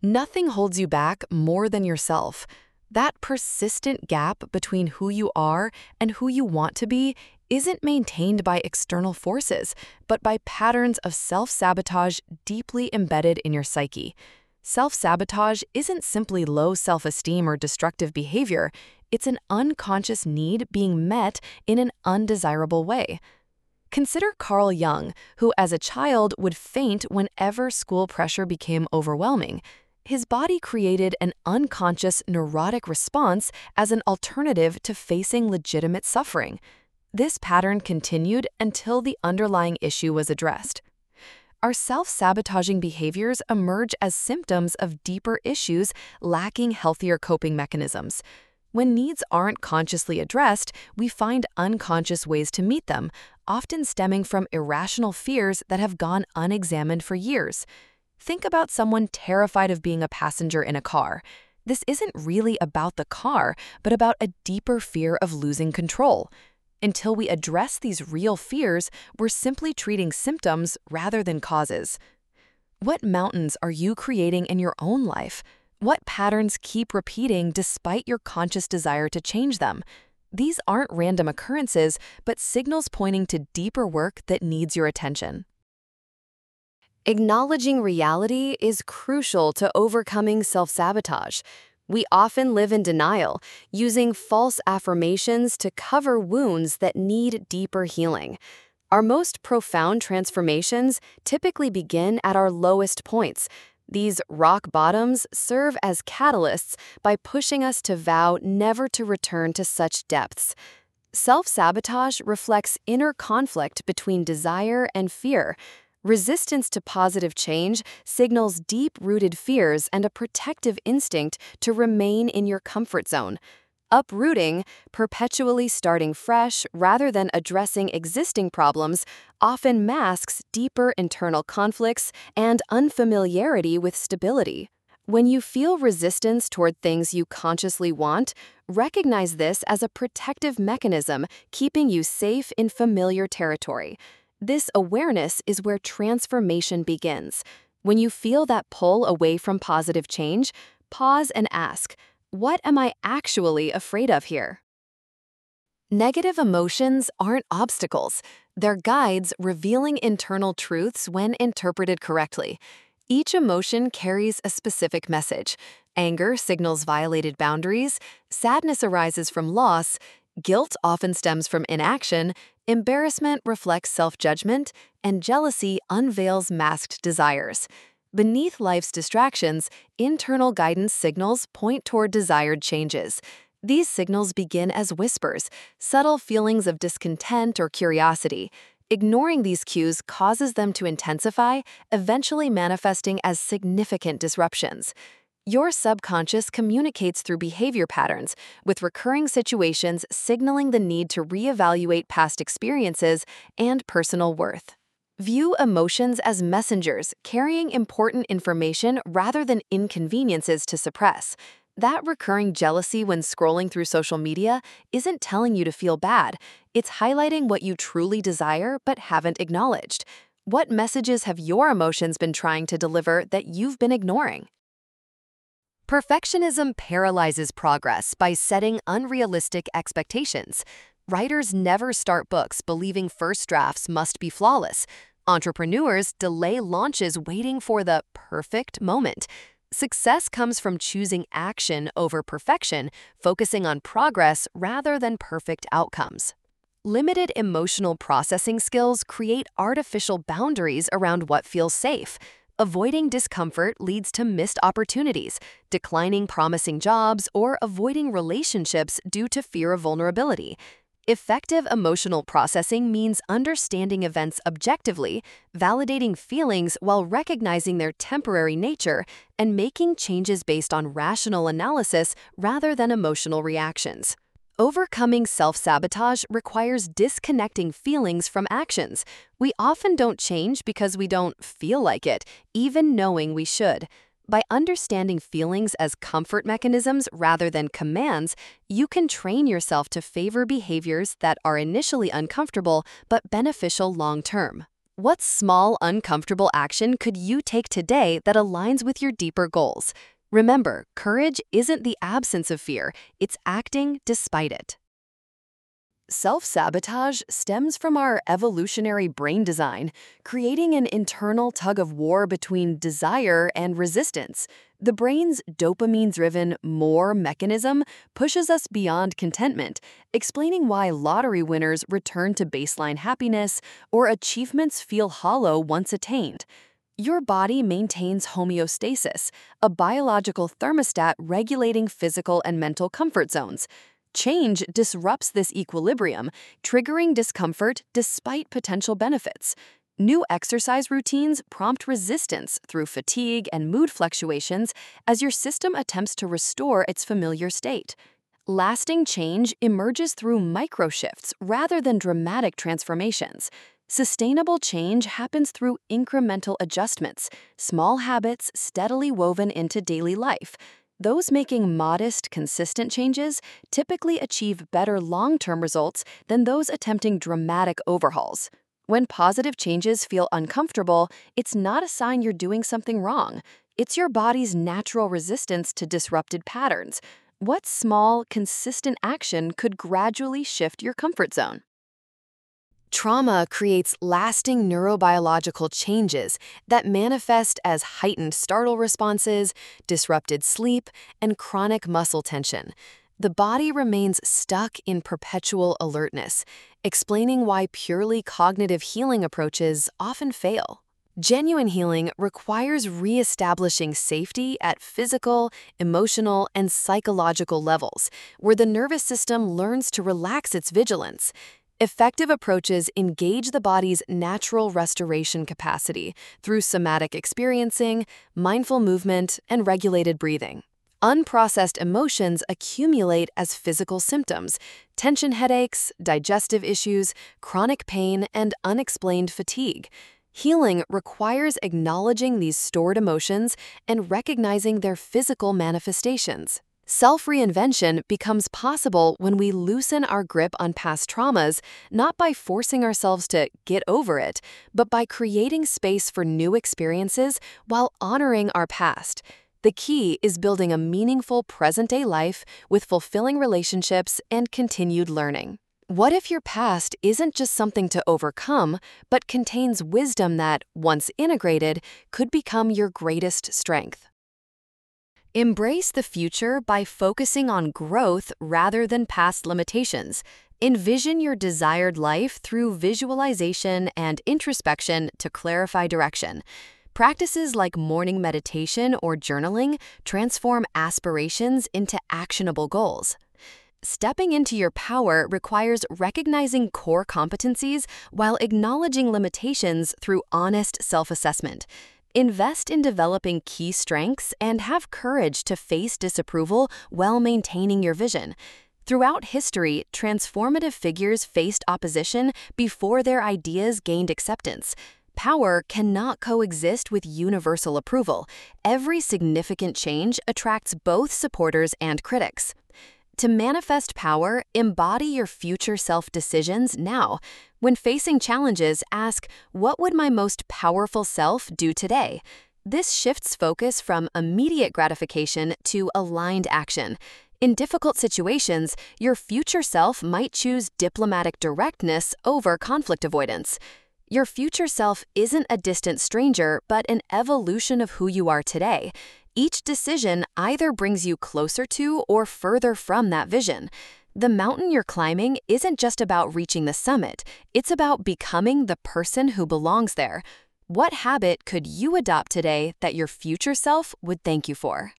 Nothing holds you back more than yourself. That persistent gap between who you are and who you want to be isn't maintained by external forces, but by patterns of self-sabotage deeply embedded in your psyche. Self-sabotage isn't simply low self-esteem or destructive behavior, it's an unconscious need being met in an undesirable way. Consider Carl Jung, who as a child would faint whenever school pressure became overwhelming. His body created an unconscious neurotic response as an alternative to facing legitimate suffering. This pattern continued until the underlying issue was addressed. Our self-sabotaging behaviors emerge as symptoms of deeper issues lacking healthier coping mechanisms. When needs aren't consciously addressed, we find unconscious ways to meet them, often stemming from irrational fears that have gone unexamined for years. Think about someone terrified of being a passenger in a car. This isn't really about the car, but about a deeper fear of losing control. Until we address these real fears, we're simply treating symptoms rather than causes. What mountains are you creating in your own life? What patterns keep repeating despite your conscious desire to change them? These aren't random occurrences, but signals pointing to deeper work that needs your attention. Acknowledging reality is crucial to overcoming self-sabotage. We often live in denial, using false affirmations to cover wounds that need deeper healing. Our most profound transformations typically begin at our lowest points. These rock bottoms serve as catalysts by pushing us to vow never to return to such depths. Self-sabotage reflects inner conflict between desire and fear. Resistance to positive change signals deep-rooted fears and a protective instinct to remain in your comfort zone. Uprooting, perpetually starting fresh rather than addressing existing problems, often masks deeper internal conflicts and unfamiliarity with stability. When you feel resistance toward things you consciously want, recognize this as a protective mechanism keeping you safe in familiar territory. This awareness is where transformation begins. When you feel that pull away from positive change, pause and ask, what am I actually afraid of here? Negative emotions aren't obstacles. They're guides revealing internal truths when interpreted correctly. Each emotion carries a specific message. Anger signals violated boundaries, sadness arises from loss, guilt often stems from inaction, embarrassment reflects self-judgment, and jealousy unveils masked desires. Beneath life's distractions, internal guidance signals point toward desired changes. These signals begin as whispers, subtle feelings of discontent or curiosity. Ignoring these cues causes them to intensify, eventually manifesting as significant disruptions. Your subconscious communicates through behavior patterns, with recurring situations signaling the need to reevaluate past experiences and personal worth. View emotions as messengers carrying important information rather than inconveniences to suppress. That recurring jealousy when scrolling through social media isn't telling you to feel bad. It's highlighting what you truly desire but haven't acknowledged. What messages have your emotions been trying to deliver that you've been ignoring? Perfectionism paralyzes progress by setting unrealistic expectations. Writers never start books believing first drafts must be flawless. Entrepreneurs delay launches waiting for the perfect moment. Success comes from choosing action over perfection, focusing on progress rather than perfect outcomes. Limited emotional processing skills create artificial boundaries around what feels safe. Avoiding discomfort leads to missed opportunities, declining promising jobs, or avoiding relationships due to fear of vulnerability. Effective emotional processing means understanding events objectively, validating feelings while recognizing their temporary nature, and making changes based on rational analysis rather than emotional reactions. Overcoming self-sabotage requires disconnecting feelings from actions. We often don't change because we don't feel like it, even knowing we should. By understanding feelings as comfort mechanisms rather than commands, you can train yourself to favor behaviors that are initially uncomfortable but beneficial long-term. What small, uncomfortable action could you take today that aligns with your deeper goals? Remember, courage isn't the absence of fear, it's acting despite it. Self-sabotage stems from our evolutionary brain design, creating an internal tug-of-war between desire and resistance. The brain's dopamine-driven more mechanism pushes us beyond contentment, explaining why lottery winners return to baseline happiness or achievements feel hollow once attained. Your body maintains homeostasis, a biological thermostat regulating physical and mental comfort zones. Change disrupts this equilibrium, triggering discomfort despite potential benefits. New exercise routines prompt resistance through fatigue and mood fluctuations as your system attempts to restore its familiar state. Lasting change emerges through micro-shifts rather than dramatic transformations. Sustainable change happens through incremental adjustments, small habits steadily woven into daily life. Those making modest, consistent changes typically achieve better long-term results than those attempting dramatic overhauls. When positive changes feel uncomfortable, it's not a sign you're doing something wrong. It's your body's natural resistance to disrupted patterns. What small, consistent action could gradually shift your comfort zone? Trauma creates lasting neurobiological changes that manifest as heightened startle responses, disrupted sleep, and chronic muscle tension. The body remains stuck in perpetual alertness, explaining why purely cognitive healing approaches often fail. Genuine healing requires reestablishing safety at physical, emotional, and psychological levels, where the nervous system learns to relax its vigilance. Effective approaches engage the body's natural restoration capacity through somatic experiencing, mindful movement, and regulated breathing. Unprocessed emotions accumulate as physical symptoms: tension headaches, digestive issues, chronic pain, and unexplained fatigue. Healing requires acknowledging these stored emotions and recognizing their physical manifestations. Self-reinvention becomes possible when we loosen our grip on past traumas, not by forcing ourselves to get over it, but by creating space for new experiences while honoring our past. The key is building a meaningful present-day life with fulfilling relationships and continued learning. What if your past isn't just something to overcome, but contains wisdom that, once integrated, could become your greatest strength? Embrace the future by focusing on growth rather than past limitations. Envision your desired life through visualization and introspection to clarify direction. Practices like morning meditation or journaling transform aspirations into actionable goals. Stepping into your power requires recognizing core competencies while acknowledging limitations through honest self-assessment. Invest in developing key strengths and have courage to face disapproval while maintaining your vision. Throughout history, transformative figures faced opposition before their ideas gained acceptance. Power cannot coexist with universal approval. Every significant change attracts both supporters and critics. To manifest power, embody your future self decisions now. When facing challenges, ask, what would my most powerful self do today? This shifts focus from immediate gratification to aligned action. In difficult situations, your future self might choose diplomatic directness over conflict avoidance. Your future self isn't a distant stranger, but an evolution of who you are today. Each decision either brings you closer to or further from that vision. The mountain you're climbing isn't just about reaching the summit, it's about becoming the person who belongs there. What habit could you adopt today that your future self would thank you for?